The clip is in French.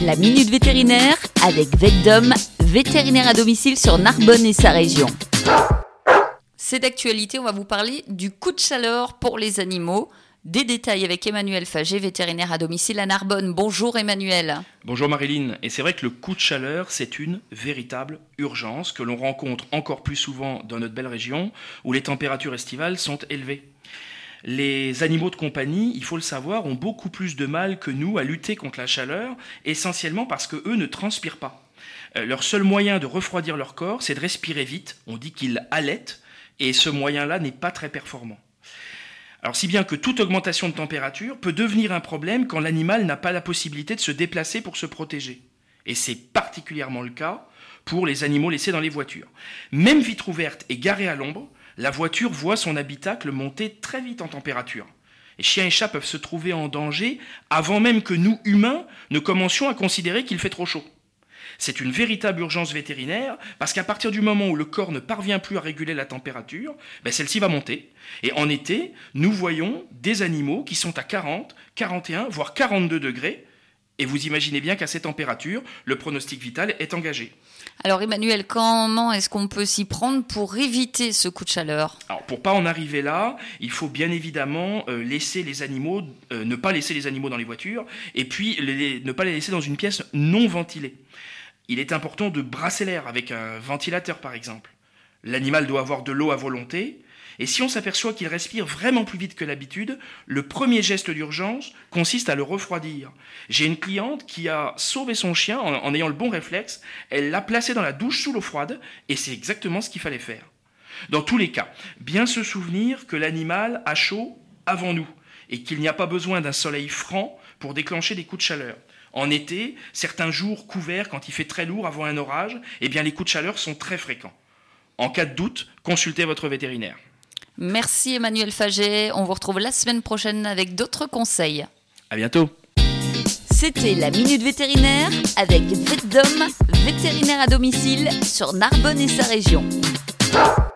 La Minute Vétérinaire avec VetDom, vétérinaire à domicile sur Narbonne et sa région. C'est d'actualité, on va vous parler du coup de chaleur pour les animaux. Des détails avec Emmanuel Faget, vétérinaire à domicile à Narbonne. Bonjour Emmanuel. Bonjour Marilyn. Et c'est vrai que le coup de chaleur, c'est une véritable urgence que l'on rencontre encore plus souvent dans notre belle région où les températures estivales sont élevées. Les animaux de compagnie, il faut le savoir, ont beaucoup plus de mal que nous à lutter contre la chaleur, essentiellement parce qu'eux ne transpirent pas. Leur seul moyen de refroidir leur corps, c'est de respirer vite. On dit qu'ils halètent, et ce moyen-là n'est pas très performant. Alors si bien que toute augmentation de température peut devenir un problème quand l'animal n'a pas la possibilité de se déplacer pour se protéger. Et c'est particulièrement le cas pour les animaux laissés dans les voitures. Même vitre ouverte et garée à l'ombre, la voiture voit son habitacle monter très vite en température. Et chiens et chats peuvent se trouver en danger avant même que nous, humains, ne commencions à considérer qu'il fait trop chaud. C'est une véritable urgence vétérinaire parce qu'à partir du moment où le corps ne parvient plus à réguler la température, celle-ci va monter. Et en été, nous voyons des animaux qui sont à 40, 41, voire 42 degrés. Et vous imaginez bien qu'à ces températures, le pronostic vital est engagé. Alors Emmanuel, comment est-ce qu'on peut s'y prendre pour éviter ce coup de chaleur ? Alors pour pas en arriver là, il faut bien évidemment ne pas laisser les animaux dans les voitures et puis ne pas les laisser dans une pièce non ventilée. Il est important de brasser l'air avec un ventilateur par exemple. L'animal doit avoir de l'eau à volonté. Et si on s'aperçoit qu'il respire vraiment plus vite que l'habitude, le premier geste d'urgence consiste à le refroidir. J'ai une cliente qui a sauvé son chien en ayant le bon réflexe. Elle l'a placé dans la douche sous l'eau froide et c'est exactement ce qu'il fallait faire. Dans tous les cas, bien se souvenir que l'animal a chaud avant nous et qu'il n'y a pas besoin d'un soleil franc pour déclencher des coups de chaleur. En été, certains jours couverts quand il fait très lourd avant un orage, les coups de chaleur sont très fréquents. En cas de doute, consultez votre vétérinaire. Merci Emmanuel Faget, on vous retrouve la semaine prochaine avec d'autres conseils. À bientôt. C'était la Minute Vétérinaire avec VetDom, vétérinaire à domicile sur Narbonne et sa région.